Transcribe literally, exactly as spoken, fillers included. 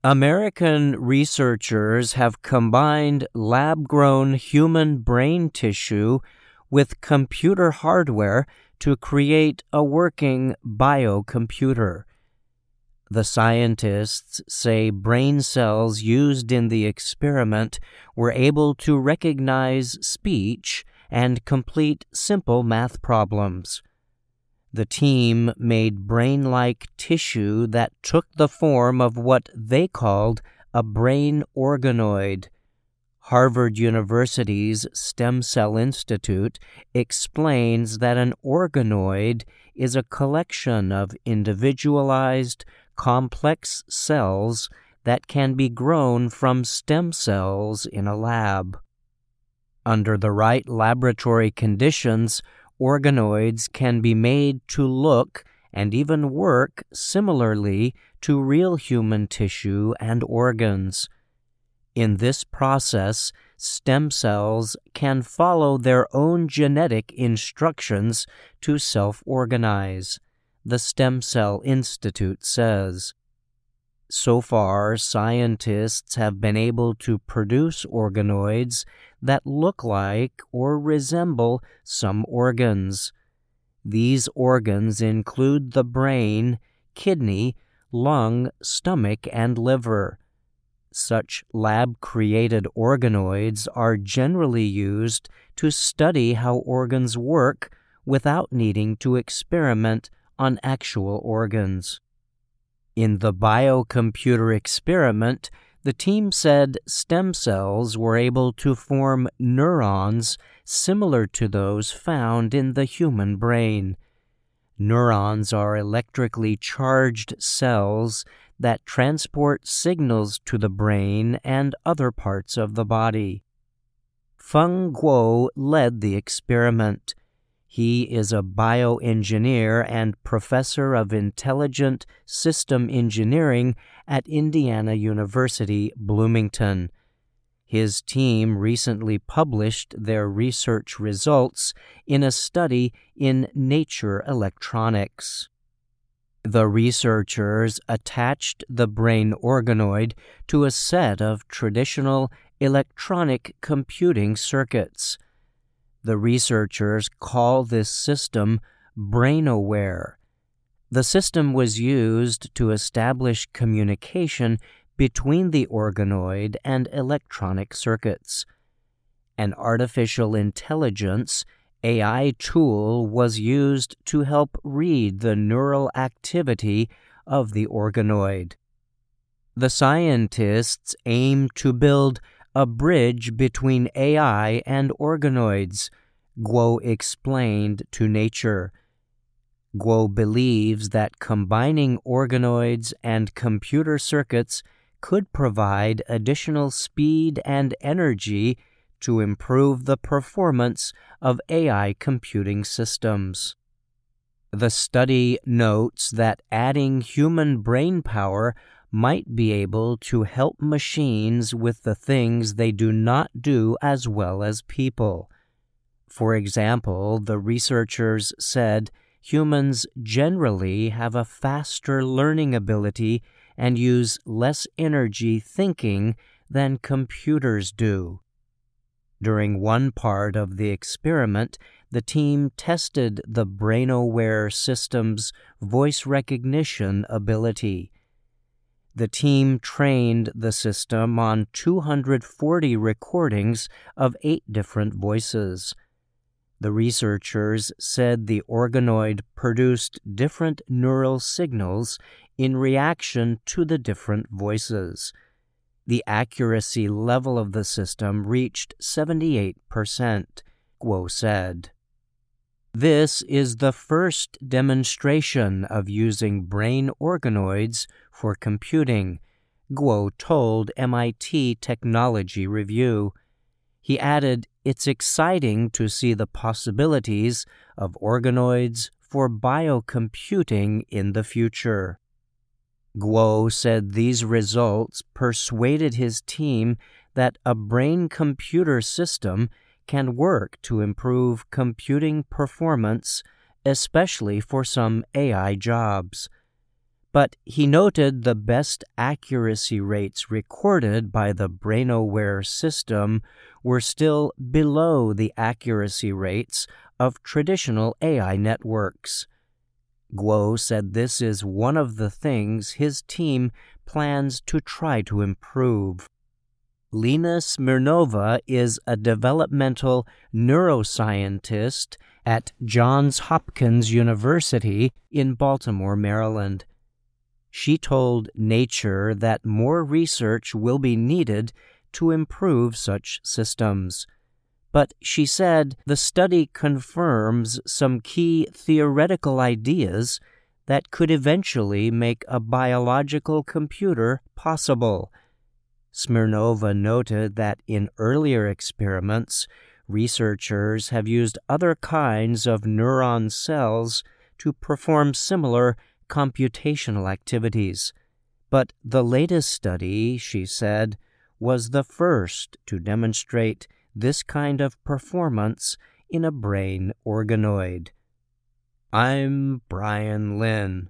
American researchers have combined lab-grown human brain tissue with computer hardware to create a working biocomputer. The scientists say brain cells used in the experiment were able to recognize speech and complete simple math problems. The team made brain-like tissue that took the form of what they called a brain organoid. Harvard University's Stem Cell Institute explains that an organoid is a collection of individualized, complex cells that can be grown from stem cells in a lab. Under the right laboratory conditions, organoids can be made to look and even work similarly to real human tissue and organs. In this process, stem cells can follow their own genetic instructions to self-organize, the Stem Cell Institute says. So far, scientists have been able to produce organoids that look like or resemble some organs. These organs include the brain, kidney, lung, stomach, and liver. Such lab-created organoids are generally used to study how organs work without needing to experiment on actual organs. In the biocomputer experiment, the team said stem cells were able to form neurons similar to those found in the human brain. Neurons are electrically charged cells that transport signals to the brain and other parts of the body. Feng Guo led the experiment. He is a bioengineer and professor of intelligent system engineering at Indiana University, Bloomington. His team recently published their research results in a study in Nature Electronics. The researchers attached the brain organoid to a set of traditional electronic computing circuits. The researchers call this system BrainAware. The system was used to establish communication between the organoid and electronic circuits. An artificial intelligence A I tool was used to help read the neural activity of the organoid. The scientists aim to build a bridge between A I and organoids, Guo explained to Nature. Guo believes that combining organoids and computer circuits could provide additional speed and energy to improve the performance of A I computing systems. The study notes that adding human brain power might be able to help machines with the things they do not do as well as people. For example, the researchers said humans generally have a faster learning ability and use less energy thinking than computers do. During one part of the experiment, the team tested the BrainAware system's voice recognition ability. The team trained the system on two hundred forty recordings of eight different voices. The researchers said the organoid produced different neural signals in reaction to the different voices. The accuracy level of the system reached seventy-eight percent, Guo said. This is the first demonstration of using brain organoids for computing, Guo told M I T Technology Review. He added, "It's exciting to see the possibilities of organoids for biocomputing in the future." Guo said these results persuaded his team that a brain-computer system can work to improve computing performance, especially for some A I jobs. but he noted the best accuracy rates recorded by the BrainAware system were still below the accuracy rates of traditional A I networks. Guo said this is one of the things his team plans to try to improve. Lena Smirnova is a developmental neuroscientist at Johns Hopkins University in Baltimore, Maryland. She told Nature that more research will be needed to improve such systems. But she said the study confirms some key theoretical ideas that could eventually make a biological computer possible. Smirnova noted that in earlier experiments, researchers have used other kinds of neuron cells to perform similar computational activities. But the latest study, she said, was the first to demonstrate this kind of performance in a brain organoid. I'm Brian Lynn.